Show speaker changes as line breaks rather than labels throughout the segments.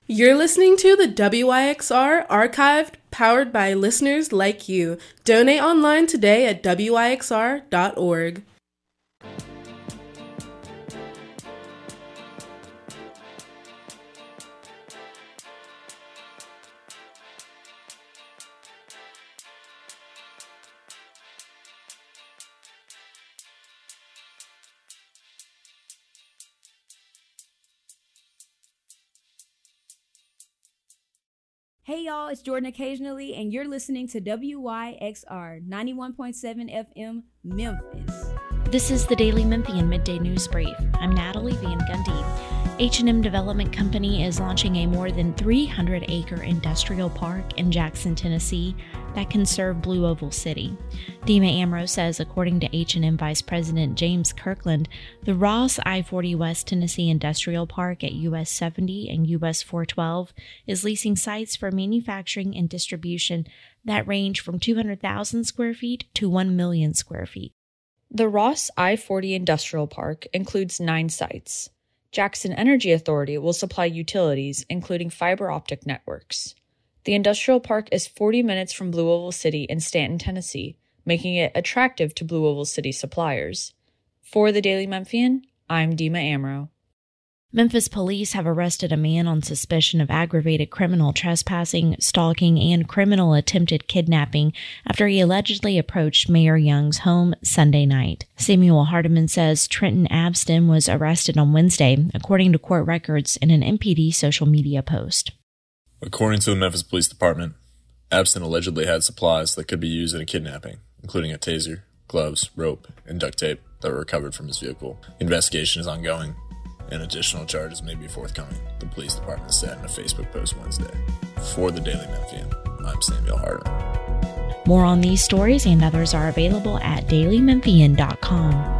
You're listening to the WYXR Archived, powered by listeners like you. Donate online today at wyxr.org.
Hey y'all, it's Jordan occasionally, and you're listening to WYXR 91.7 FM Memphis.
This is the Daily Memphian Midday News Brief. I'm Natalie Van Gundy. H&M Development Company is launching a more than 300-acre industrial park in Jackson, Tennessee that can serve Blue Oval City. Dima Amro says, according to H&M Vice President James Kirkland, the Ross I-40 West Tennessee Industrial Park at US 70 and US 412 is leasing sites for manufacturing and distribution that range from 200,000 square feet to 1 million square feet.
The Ross I-40 Industrial Park includes 9 sites. Jackson Energy Authority will supply utilities, including fiber optic networks. The industrial park is 40 minutes from Blue Oval City in Stanton, Tennessee, making it attractive to Blue Oval City suppliers. For the Daily Memphian, I'm Dima Amro.
Memphis police have arrested a man on suspicion of aggravated criminal trespassing, stalking, and criminal attempted kidnapping after he allegedly approached Mayor Young's home Sunday night. Samuel Hardiman says Trenton Abston was arrested on Wednesday, according to court records in an MPD social media post.
According to the Memphis Police Department, Abston allegedly had supplies that could be used in a kidnapping, including a taser, gloves, rope, and duct tape that were recovered from his vehicle. Investigation is ongoing, and additional charges may be forthcoming, the police department said in a Facebook post Wednesday. For the Daily Memphian, I'm Samuel Hardiman.
More on these stories and others are available at dailymemphian.com.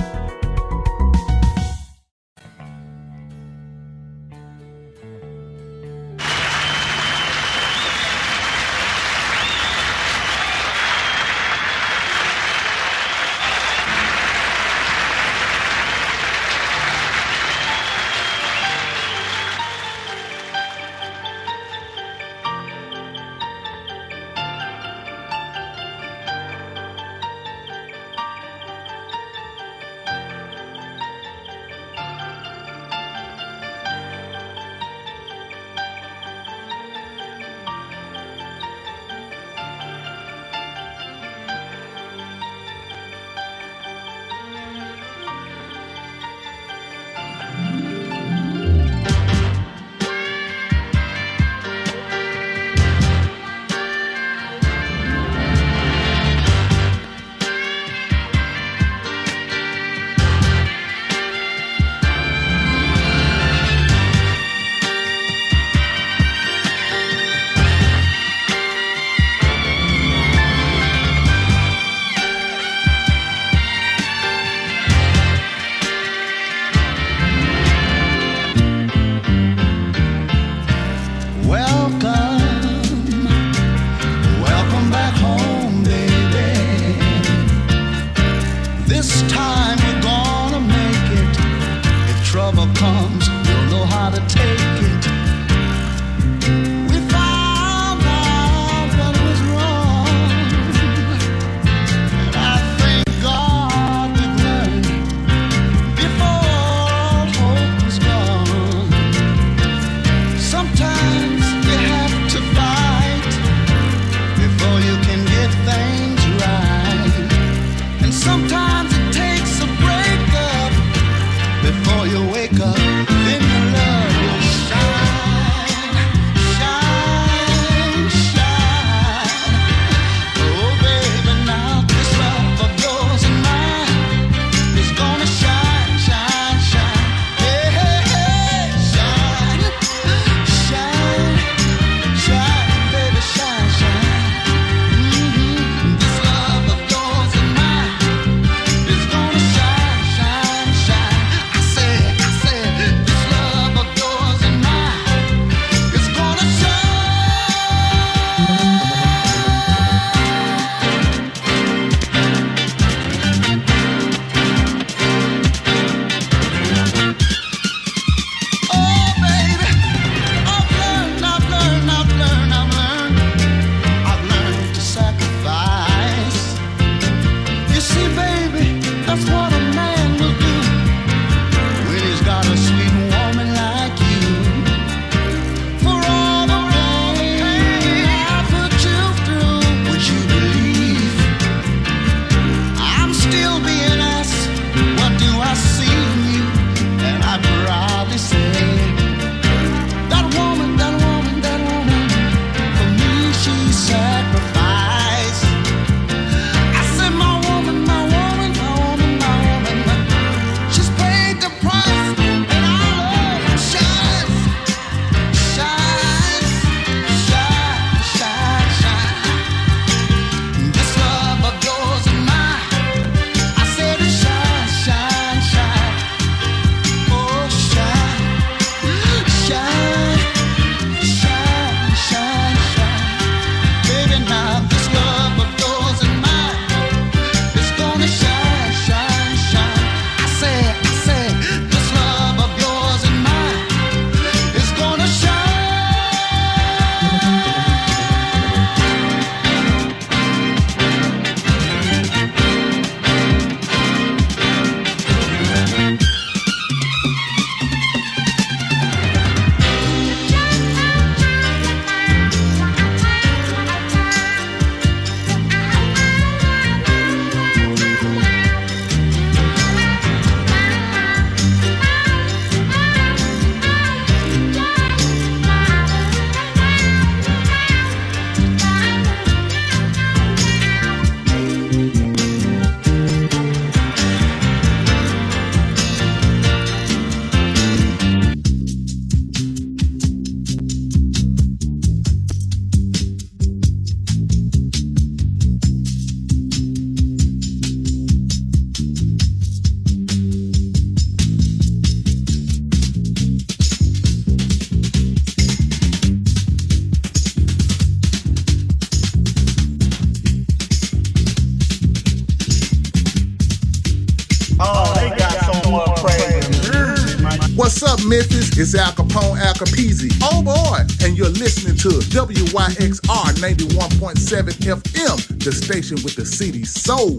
Memphis, it's Al Capone, Al Capizzi. Oh boy, and you're listening to WYXR 91.7 FM, the station with the city's soul.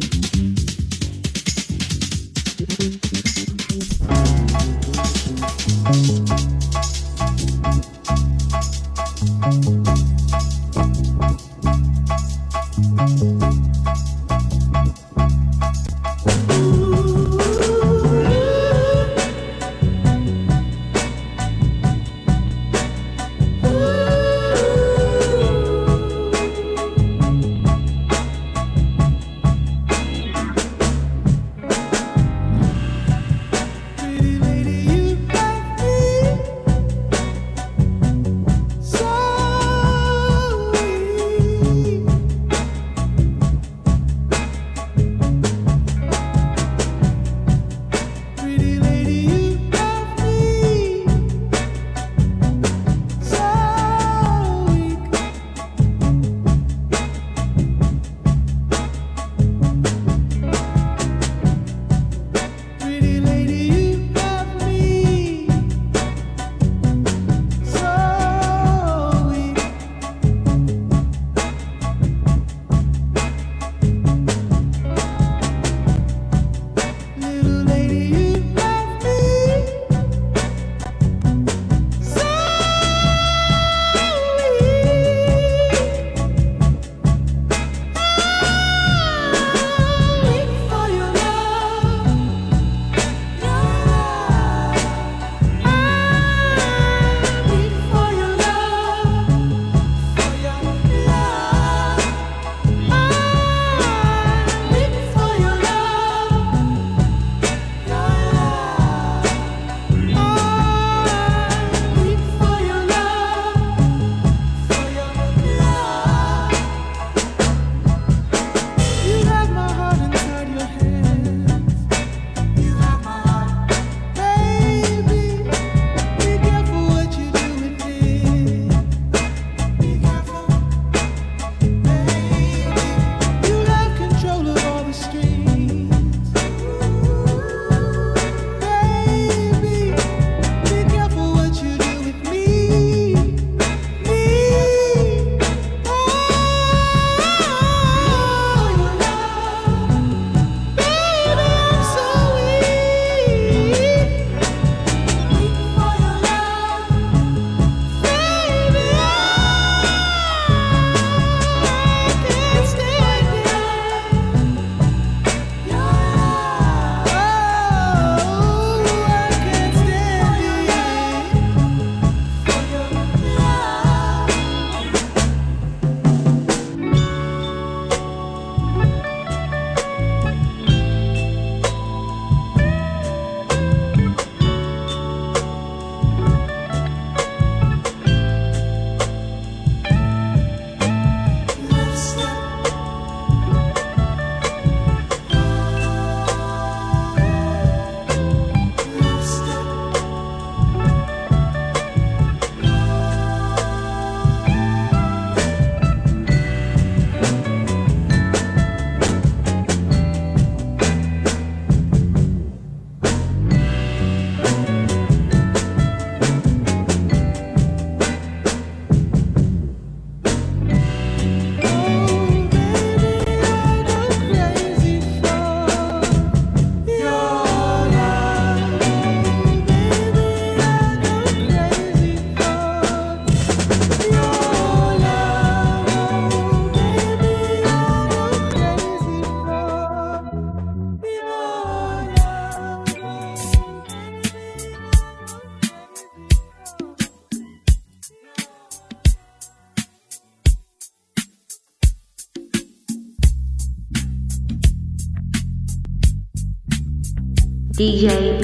DJ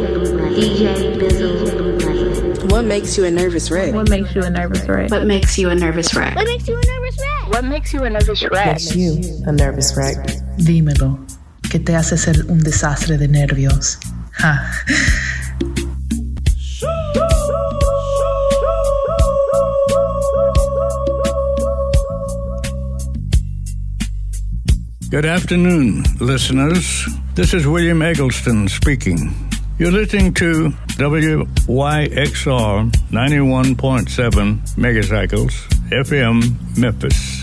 Bizzle.
What makes you a nervous wreck?
What makes you a nervous wreck?
What makes you a nervous wreck?
What makes you a nervous wreck?
What makes you a nervous wreck?
Makes you a nervous wreck.
Dímelo, ¿qué te hace ser un desastre de nervios? Ja.
Good afternoon, listeners. This is William Eggleston speaking. You're listening to WYXR 91.7 megacycles, FM, Memphis.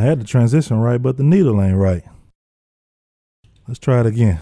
had the transition right, but the needle ain't right. Let's try it again.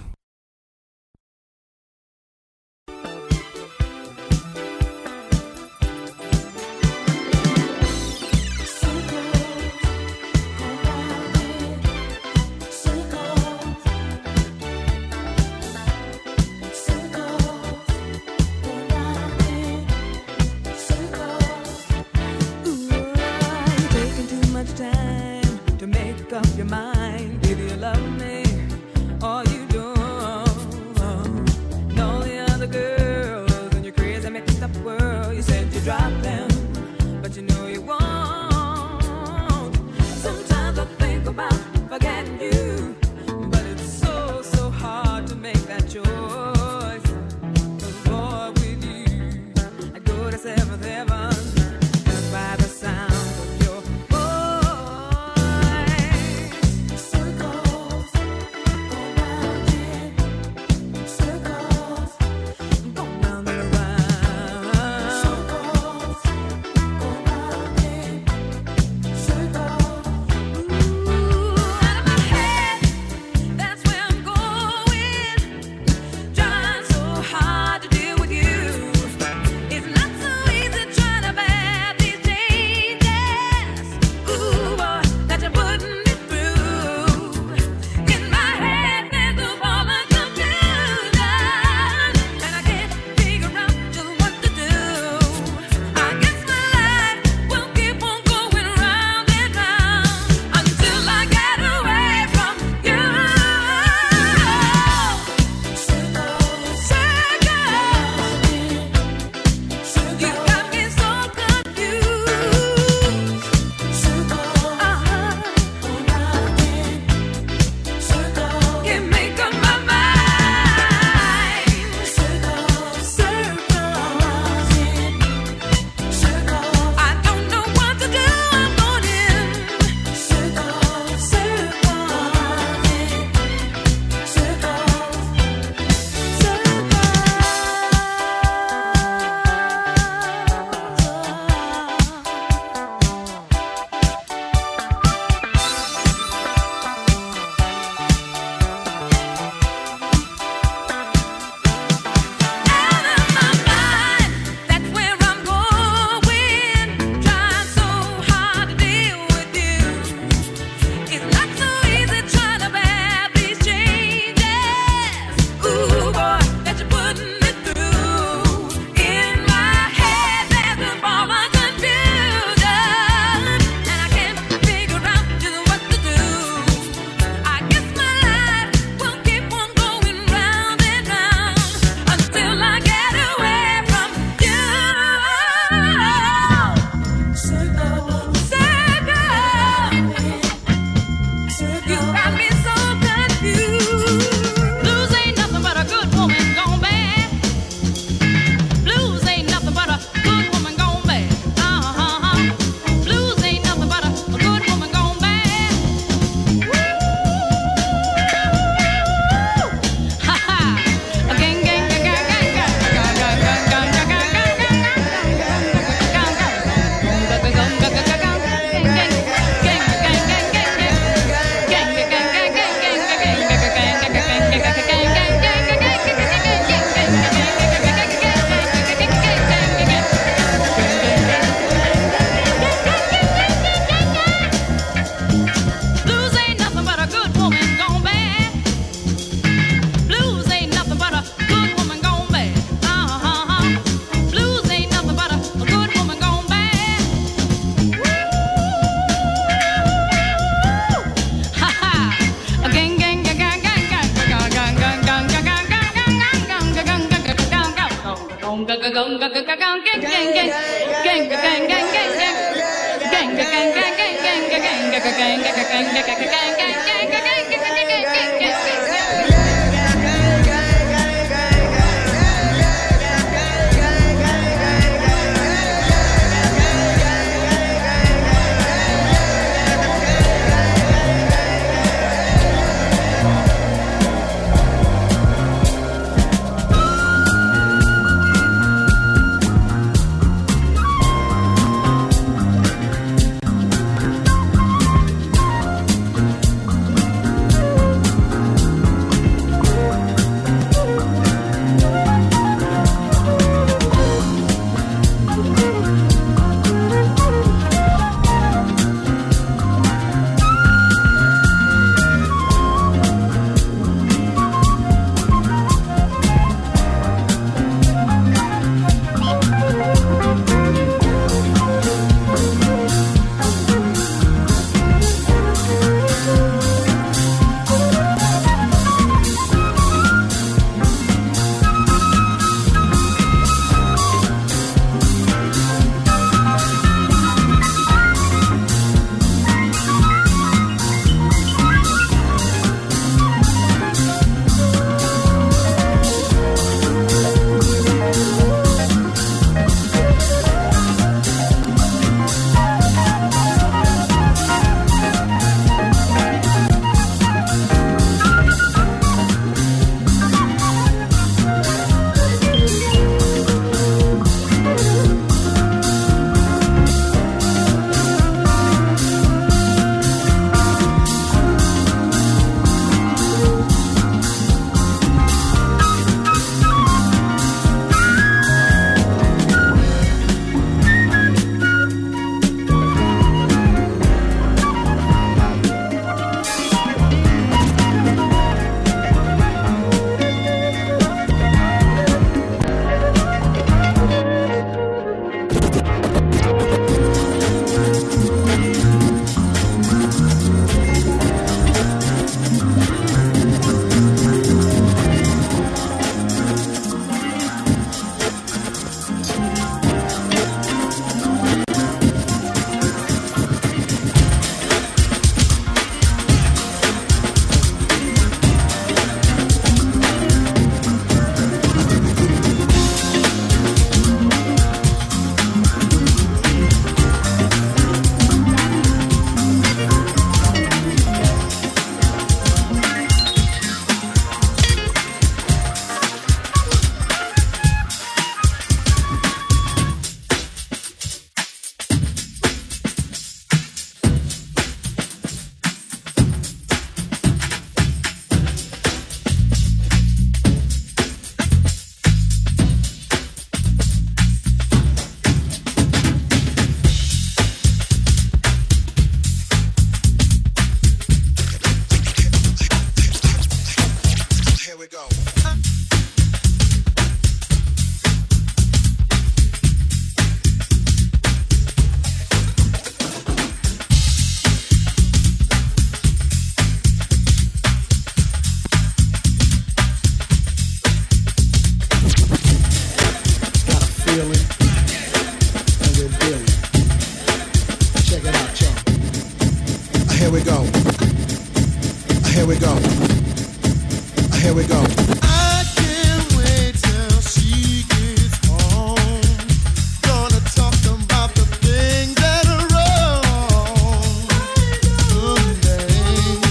here we go.
I can't wait till she gets home. Gonna talk about the things that are wrong. Someday.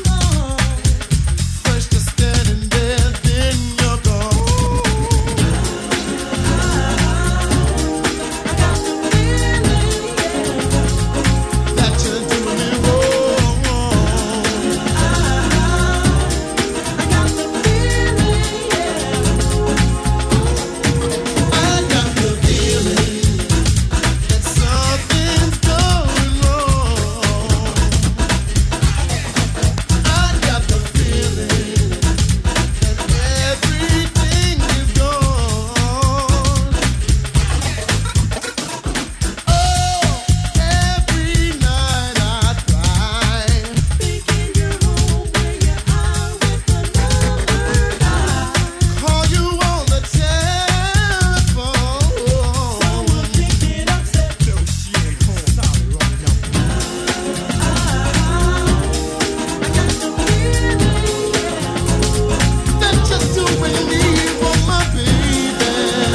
First you're standing there, then you're gone. That you're doing it wrong. I got the feeling that something's going wrong. I got the feeling that everything is gone. Oh, every night I cry, thinking you're home when you're out with another guy. Call you on the telephone. Someone pick it up, said no, she ain't home. Sorry, wrong number. That you're doing me for my baby.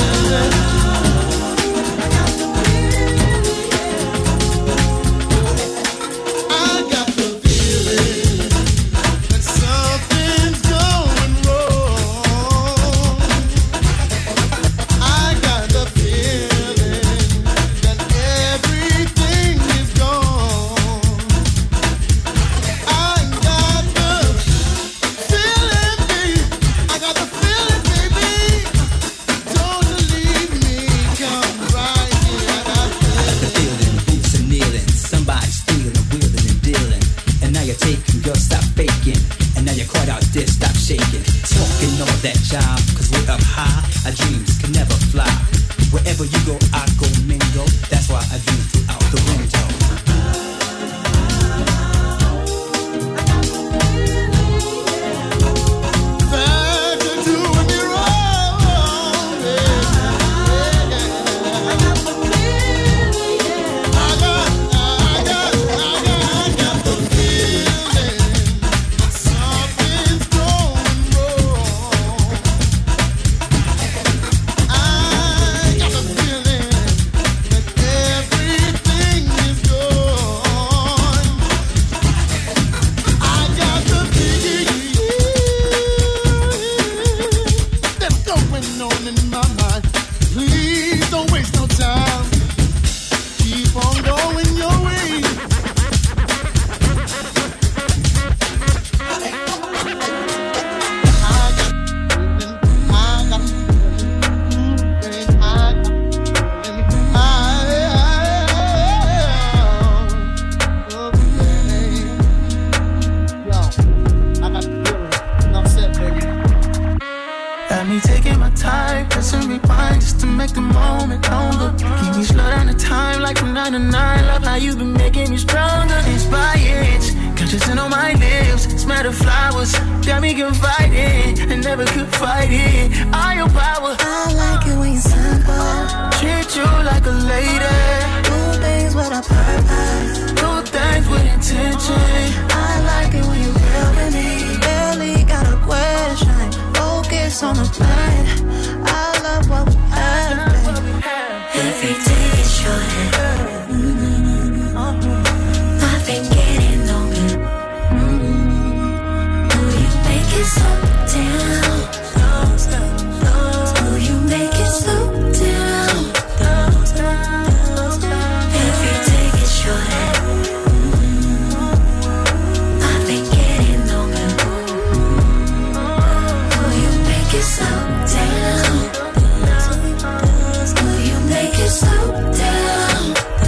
I got the feeling that something's going wrong. I got the feeling that everything is gone. I got the feeling, baby. I got the feeling, baby. Don't leave me, come right here. I got
The feeling, boots and kneeling, somebody stealing, wheeling and dealing. And now you're taking, girl, stop faking. And now you're caught out there, stop shaking. Talking all that job, cause we're up high. Our dreams can never fly. Wherever you go, I go mingle. That's why I dream throughout the window.
that you're doing me wrong, baby. I got the feeling that something's going wrong. I got the feeling that everything is gone. I got the feeling that's going on in my mind. Please don't waste no time. Keep on going your way.
Got me taking my time, pressing rewind just to make the moment longer. Keep me slow down the time like from 9 to 9. Love how you been making me stronger. Inspired, got you sitting on my lips. Smell the flowers, got me confiding. I never could fight it. All your power.
I like it when you're simple.
Treat you like a lady.
Do things with a purpose.
Do things with intention.
I like it when you're real with me. Barely got a question. Focus on the plan. I love what we have, babe. Every day is shorter. I've been getting longer. Will you make it slow down? Will you make it slow down? Every day gets shorter. I've been getting longer. Will you make it slow down? Will you make it slow down?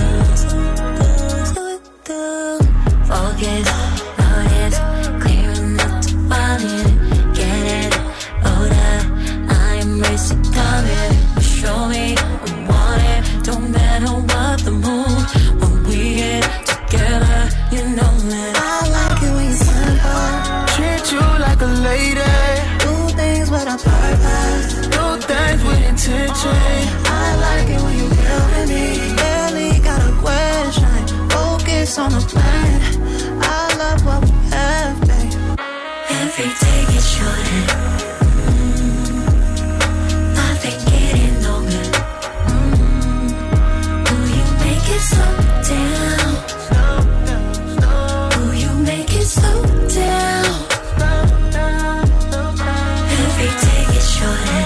Focus, notice, clear enough to find it. Get it, older, I embrace it, target. Show me I want it, don't matter what the mood. When we get together, you know that I like it when you're simple.
Treat you like a lady.
Do things with a purpose.
Do things with intention.
I like it when you're real with me. Barely got a question. Focus on the plan. I love what we have, babe. Every day take it shorter. I've been getting longer. Will you make it slow down? Will you make it slow down? Every day gets shorter.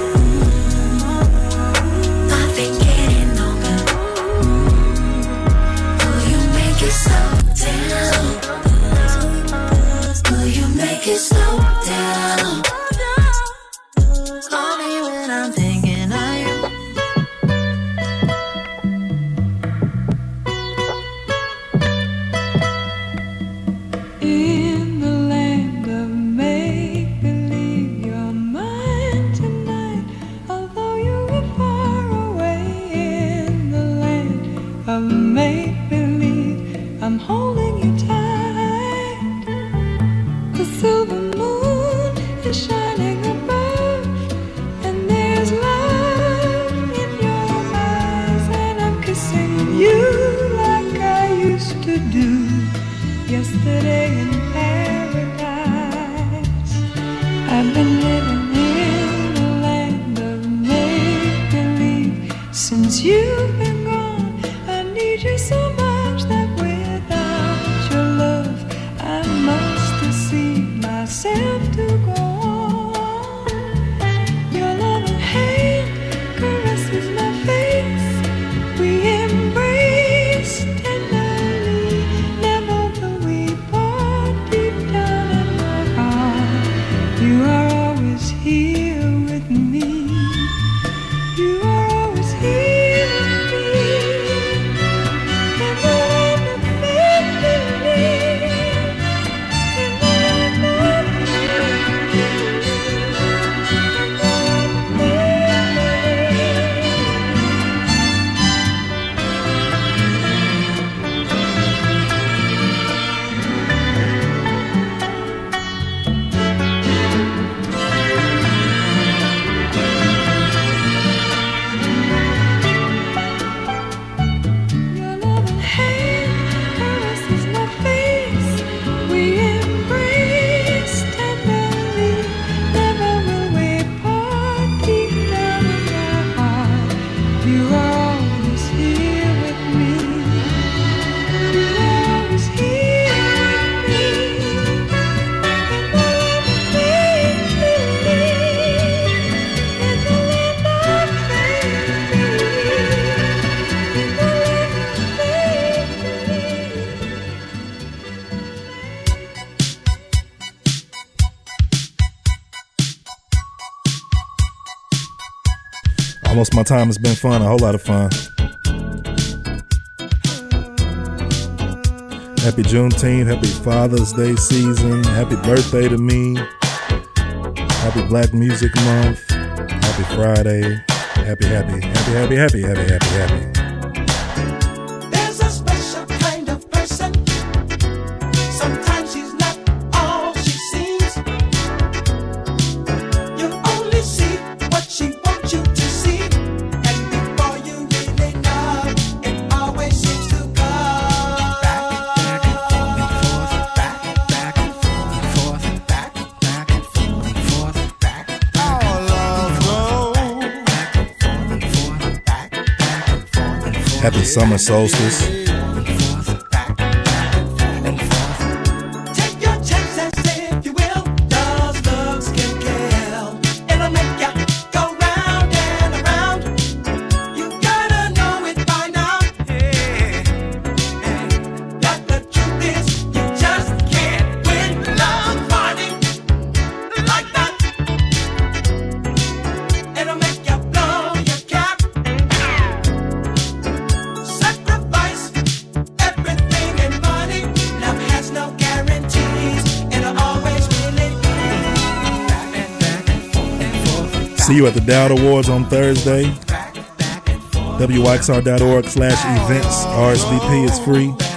I've been getting longer. Will you make it slow down? Will you make it slow down? Call me when I'm thinking of you.
In the land of make-believe, you're mine tonight. Although you were far away in the land of make-believe, I'm holding you tight. The silver moon is shining above, and there's love in your eyes, and I'm kissing you like I used to do yesterday in paradise. I've been living in the land of make-believe since you've been gone. I need you so much that without your love I must deceive myself to go on. Your loving hand caresses my face. We embrace tenderly. Never will we part. Deep down in my heart, you are always here with me. You are always here with me. In the land of make-believe. In the land of Your loving hand caresses my face. We embrace tenderly. Never will we part. Deep down in my heart, you are always here with me. You are always here with me. In the land of make-believe. In the land of make-believe. In the land
Almost My Time has been fun, a whole lot of fun. Happy Juneteenth, happy Father's Day season, happy birthday to me, happy Black Music Month, happy Friday, happy.
There's a special kind of person. Sometimes she's not all she seems. You only see what she wants you to see. And before you really know, it always seems to go back and forth, back and forth, back and forth, back. All love
Happy summer solstice.
Take your chances if you will. Those looks can kill. It'll make ya go round and around. You gotta know it by now. But the truth is, you just can't win love fighting like that. It'll make ya blow your cap. Sacrifice everything and money. Love has no guarantees. It'll always really be back and forth.
See you at the Dowd Awards on Thursday. WYXR.org/events. RSVP is free.